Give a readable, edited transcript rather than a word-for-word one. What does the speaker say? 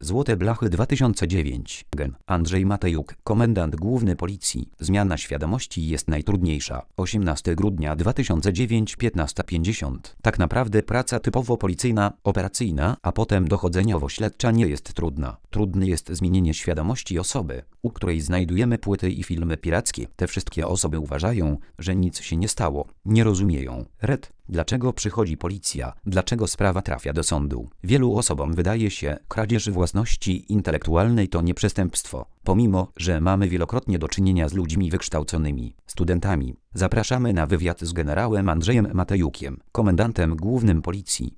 Złote Blachy 2009. Andrzej Matejuk, komendant główny policji. Zmiana świadomości jest najtrudniejsza. 18 grudnia 2009, 15:50. Tak naprawdę praca typowo policyjna, operacyjna, a potem dochodzeniowo-śledcza nie jest trudna. Trudne jest zmienienie świadomości osoby, u której znajdujemy płyty i filmy pirackie. Te wszystkie osoby uważają, że nic się nie stało. Nie rozumieją. Dlaczego przychodzi policja? Dlaczego sprawa trafia do sądu? Wielu osobom wydaje się, kradzież własności intelektualnej to nie przestępstwo, pomimo że mamy wielokrotnie do czynienia z ludźmi wykształconymi, studentami. Zapraszamy na wywiad z generałem Andrzejem Matejukiem, komendantem głównym policji.